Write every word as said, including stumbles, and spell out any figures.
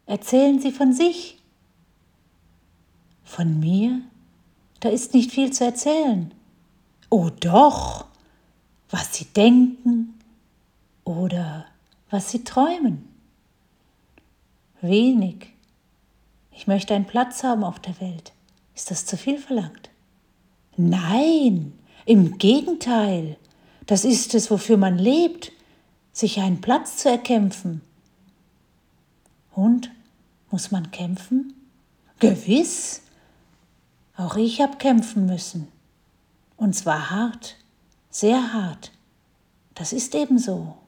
Erzählen Sie von sich. Von mir? Da ist nicht viel zu erzählen. Oh doch, was Sie denken oder was Sie träumen. Wenig. Ich möchte einen Platz haben auf der Welt. Ist das zu viel verlangt? Nein, im Gegenteil. Das ist es, wofür man lebt, sich einen Platz zu erkämpfen. Und, muss man kämpfen? Gewiss. Auch ich habe kämpfen müssen. Und zwar hart, sehr hart. Das ist eben so.